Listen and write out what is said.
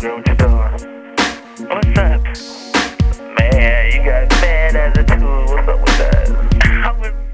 girl, what you doing? What's up? Man, you got mad attitude. What's up with that?